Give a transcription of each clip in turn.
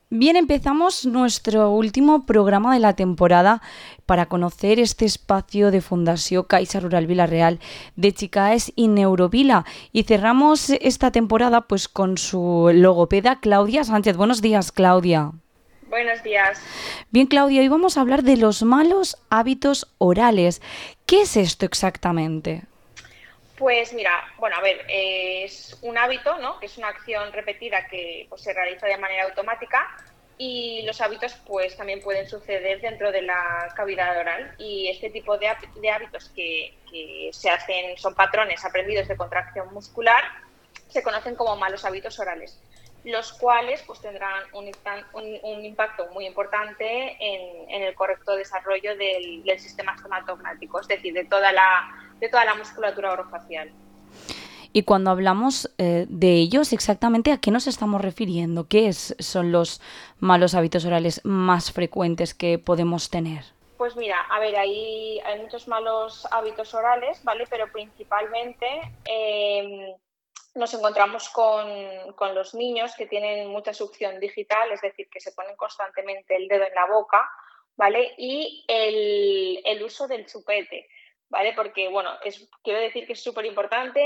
Bien, empezamos nuestro último programa de la temporada para conocer este espacio de Fundació Caixa Rural Vila-real de Chicaes y Neurovila. Y cerramos esta temporada pues con su logopeda Claudia Sánchez. Buenos días, Claudia. Buenos días. Bien, Claudia, hoy vamos a hablar de los malos hábitos orales. ¿Qué es esto exactamente? Pues mira, bueno, a ver, es un hábito, ¿no? Que es una acción repetida que pues, se realiza de manera automática y los hábitos pues también pueden suceder dentro de la cavidad oral y este tipo de hábitos que se hacen, son patrones aprendidos de contracción muscular, se conocen como malos hábitos orales, los cuales pues tendrán un impacto muy importante en el correcto desarrollo del sistema estomatognático, es decir, de toda la musculatura orofacial. Y cuando hablamos de ellos, exactamente a qué nos estamos refiriendo, son los malos hábitos orales más frecuentes que podemos tener. Pues mira, a ver, hay muchos malos hábitos orales, ¿vale? Pero principalmente nos encontramos con los niños que tienen mucha succión digital, es decir, que se ponen constantemente el dedo en la boca, ¿vale? Y el uso del chupete, ¿vale? Porque, bueno, quiero decir que es súper importante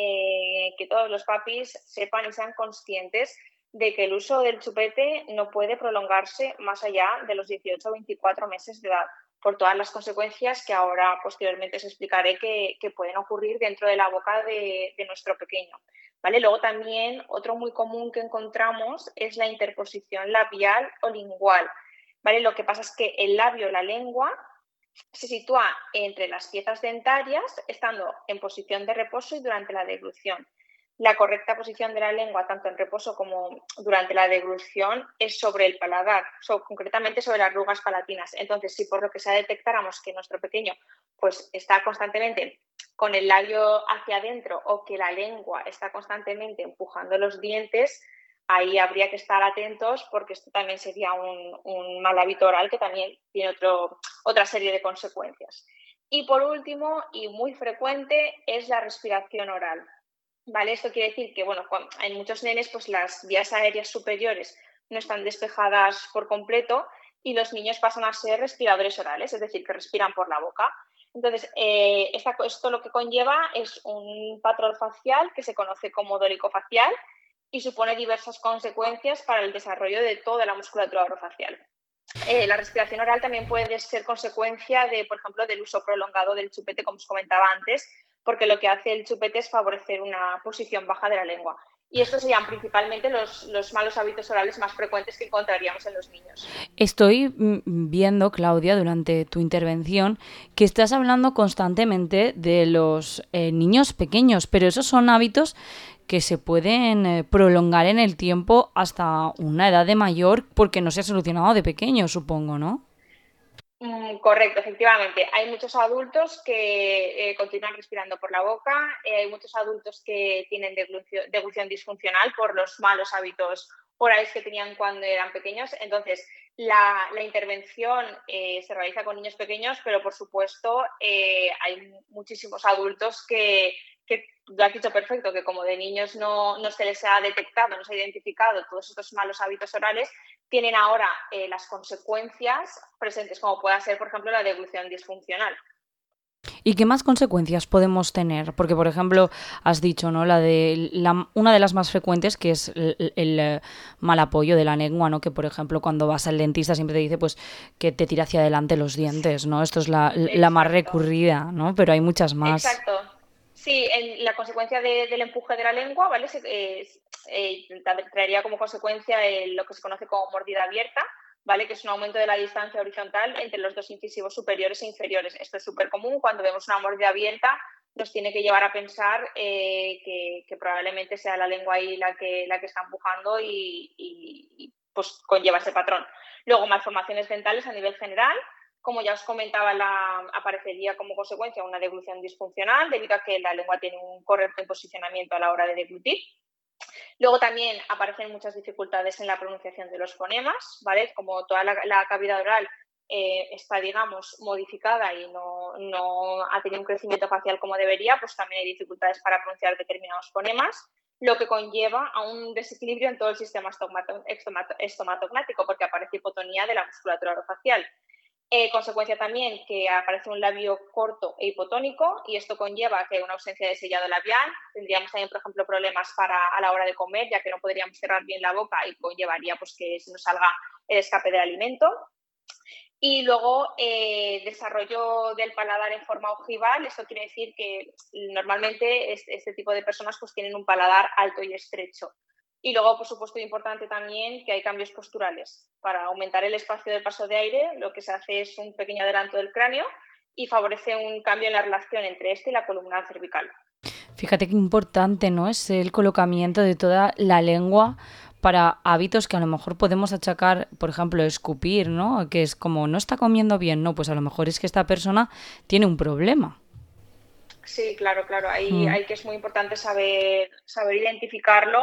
que todos los papis sepan y sean conscientes de que el uso del chupete no puede prolongarse más allá de los 18 o 24 meses de edad, por todas las consecuencias que ahora posteriormente os explicaré que pueden ocurrir dentro de la boca de nuestro pequeño. ¿Vale? Luego también otro muy común que encontramos es la interposición labial o lingual. ¿Vale? Lo que pasa es que el labio, la lengua, se sitúa entre las piezas dentarias, estando en posición de reposo y durante la deglución. La correcta posición de la lengua, tanto en reposo como durante la deglución, es sobre el paladar, concretamente sobre las arrugas palatinas. Entonces, si por lo que sea detectáramos que nuestro pequeño pues, está constantemente con el labio hacia adentro o que la lengua está constantemente empujando los dientes, ahí habría que estar atentos porque esto también sería un mal hábito oral que también tiene otra serie de consecuencias. Y por último, y muy frecuente, es la respiración oral. ¿Vale? Esto quiere decir que, bueno, en muchos nenes pues las vías aéreas superiores no están despejadas por completo y los niños pasan a ser respiradores orales, es decir, que respiran por la boca. Entonces, esto lo que conlleva es un patrón facial que se conoce como dolicofacial y supone diversas consecuencias para el desarrollo de toda la musculatura orofacial. La respiración oral también puede ser consecuencia de, por ejemplo, del uso prolongado del chupete, como os comentaba antes, porque lo que hace el chupete es favorecer una posición baja de la lengua. Y estos serían principalmente los malos hábitos orales más frecuentes que encontraríamos en los niños. Estoy viendo, Claudia, durante tu intervención, que estás hablando constantemente de los niños pequeños, pero esos son hábitos que se pueden prolongar en el tiempo hasta una edad de mayor porque no se ha solucionado de pequeño, supongo, ¿no? Correcto, efectivamente. Hay muchos adultos que continúan respirando por la boca, hay muchos adultos que tienen deglución disfuncional por los malos hábitos orales que tenían cuando eran pequeños. Entonces, la intervención se realiza con niños pequeños, pero por supuesto hay muchísimos adultos que lo has dicho perfecto, que como de niños no se les ha detectado, no se ha identificado todos estos malos hábitos orales, tienen ahora las consecuencias presentes, como pueda ser, por ejemplo, la deglución disfuncional. ¿Y qué más consecuencias podemos tener? Porque, por ejemplo, has dicho, ¿no? Una de las más frecuentes, que es el mal apoyo de la lengua, ¿no? Que, por ejemplo, cuando vas al dentista siempre te dice, pues, que te tira hacia adelante los dientes, ¿no? Esto es la más Exacto, recurrida, ¿no? Pero hay muchas más. exacto. Sí, la consecuencia del empuje de la lengua, ¿vale? Traería como consecuencia lo que se conoce como mordida abierta, ¿vale? Que es un aumento de la distancia horizontal entre los dos incisivos superiores e inferiores. Esto es súper común. Cuando vemos una mordida abierta, nos tiene que llevar a pensar que probablemente sea la lengua ahí la que está empujando y pues conlleva ese patrón. Luego, malformaciones dentales a nivel general. Como ya os comentaba, aparecería como consecuencia una deglución disfuncional debido a que la lengua tiene un correcto posicionamiento a la hora de deglutir. Luego también aparecen muchas dificultades en la pronunciación de los fonemas, ¿vale? Como toda la cavidad oral está, digamos, modificada y no ha tenido un crecimiento facial como debería, pues también hay dificultades para pronunciar determinados fonemas. lo que conlleva a un desequilibrio en todo el sistema estomatognático, porque aparece hipotonía de la musculatura orofacial. Consecuencia también que aparece un labio corto e hipotónico, y esto conlleva que una ausencia de sellado labial. Tendríamos también, por ejemplo, problemas a la hora de comer, ya que no podríamos cerrar bien la boca y conllevaría pues, que se nos salga el escape del alimento. Y luego, desarrollo del paladar en forma ojival. Esto quiere decir que normalmente este tipo de personas pues, tienen un paladar alto y estrecho. Y luego, por supuesto, importante también que hay cambios posturales. Para aumentar el espacio del paso de aire, lo que se hace es un pequeño adelanto del cráneo y favorece un cambio en la relación entre este y la columna cervical. Fíjate qué importante, ¿no? Es el colocamiento de toda la lengua para hábitos que a lo mejor podemos achacar, por ejemplo, escupir, ¿no? Que es como no está comiendo bien, no, pues a lo mejor es que esta persona tiene un problema. Sí, claro, claro. Hay que es muy importante saber identificarlo.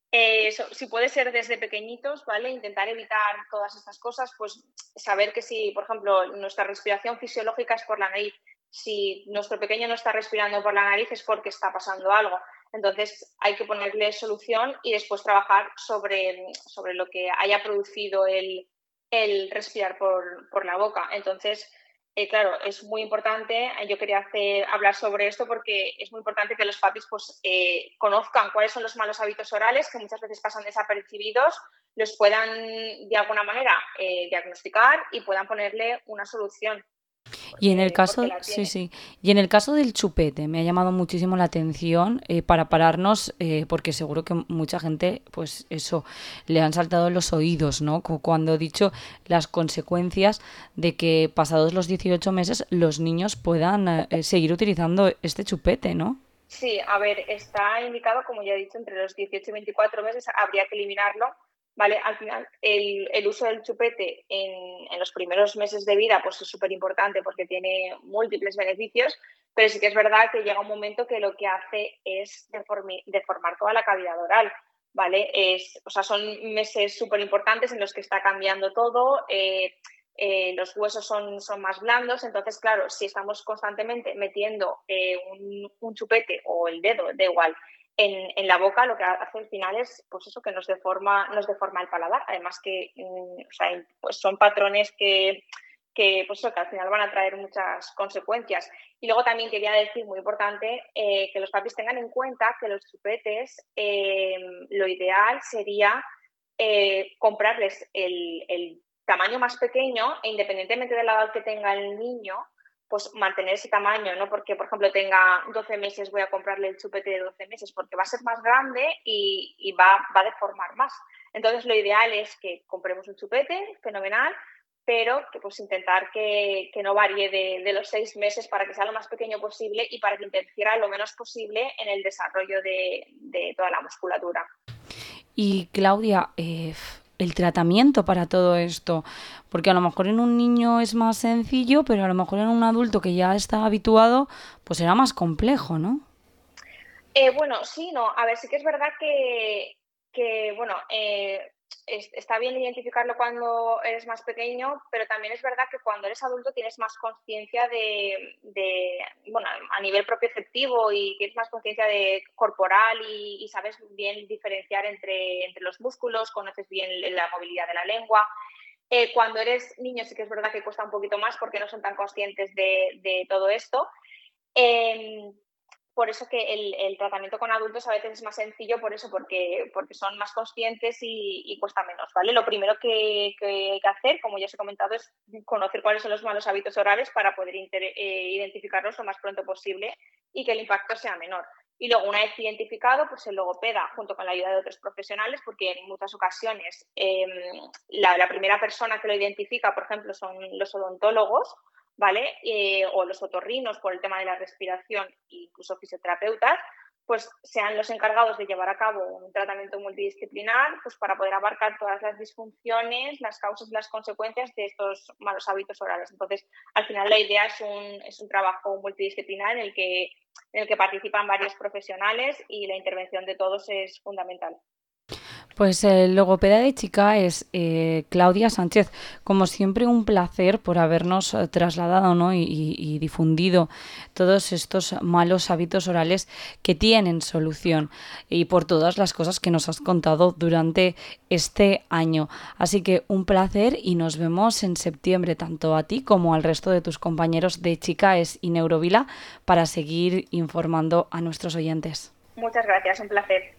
Si puede ser desde pequeñitos, ¿vale? Intentar evitar todas estas cosas, pues saber que si, por ejemplo, nuestra respiración fisiológica es por la nariz, si nuestro pequeño no está respirando por la nariz es porque está pasando algo. Entonces hay que ponerle solución y después trabajar sobre lo que haya producido el respirar por la boca. Entonces, claro, es muy importante. Yo quería hablar sobre esto porque es muy importante que los papis pues, conozcan cuáles son los malos hábitos orales que muchas veces pasan desapercibidos, los puedan de alguna manera diagnosticar y puedan ponerle una solución Y en el porque caso, la sí, tienen. sí. Y en el caso del chupete, me ha llamado muchísimo la atención para pararnos, porque seguro que mucha gente, pues eso, le han saltado los oídos, ¿no? Cuando he dicho las consecuencias de que pasados los 18 meses los niños puedan seguir utilizando este chupete, ¿no? Sí, a ver, está indicado, como ya he dicho, entre los 18 y 24 meses habría que eliminarlo, ¿vale? Al final, el uso del chupete en los primeros meses de vida pues es súper importante porque tiene múltiples beneficios, pero sí que es verdad que llega un momento que lo que hace es deformar toda la cavidad oral, ¿vale? O sea, son meses súper importantes en los que está cambiando todo. Los huesos son más blandos, entonces, claro, si estamos constantemente metiendo un chupete o el dedo, da igual, en la boca, lo que hace al final es pues eso, que nos deforma el paladar. Además que o sea, pues son patrones pues eso, que al final van a traer muchas consecuencias. Y luego también quería decir, muy importante, que los papis tengan en cuenta que los chupetes, lo ideal sería comprarles el tamaño más pequeño e independientemente de la edad que tenga el niño, pues mantener ese tamaño, no porque, por ejemplo, tenga 12 meses, voy a comprarle el chupete de 12 meses, porque va a ser más grande y va a deformar más. Entonces, lo ideal es que compremos un chupete, fenomenal, pero que pues intentar que no varíe de los 6 meses para que sea lo más pequeño posible y para que interfiera lo menos posible en el desarrollo de toda la musculatura. Y Claudia, el tratamiento para todo esto, porque a lo mejor en un niño es más sencillo, pero a lo mejor en un adulto que ya está habituado, pues será más complejo, ¿no? Bueno, sí, no. A ver, sí que es verdad que bueno, está bien identificarlo cuando eres más pequeño, pero también es verdad que cuando eres adulto tienes más conciencia bueno, a nivel propioceptivo y tienes más conciencia de corporal y sabes bien diferenciar entre los músculos, conoces bien la movilidad de la lengua. Cuando eres niño sí que es verdad que cuesta un poquito más porque no son tan conscientes de todo esto. Eh, por eso que el tratamiento con adultos a veces es más sencillo, por eso, porque son más conscientes y cuesta menos, ¿vale? Lo primero que hay que hacer, como ya os he comentado, es conocer cuáles son los malos hábitos orales para poder identificarlos lo más pronto posible y que el impacto sea menor. Y luego, una vez identificado, pues el logopeda, junto con la ayuda de otros profesionales, porque en muchas ocasiones la primera persona que lo identifica, por ejemplo, son los odontólogos, ¿vale? O los otorrinos por el tema de la respiración, incluso fisioterapeutas, pues sean los encargados de llevar a cabo un tratamiento multidisciplinar pues para poder abarcar todas las disfunciones, las causas y las consecuencias de estos malos hábitos orales. Entonces, al final la idea es un trabajo multidisciplinar en el que participan varios profesionales y la intervención de todos es fundamental. Pues el logopeda de chica es Claudia Sánchez. Como siempre, un placer por habernos trasladado, ¿no? y difundido todos estos malos hábitos orales que tienen solución y por todas las cosas que nos has contado durante este año. Así que un placer y nos vemos en septiembre, tanto a ti como al resto de tus compañeros de Chicaes y Neurovila, para seguir informando a nuestros oyentes. Muchas gracias, un placer.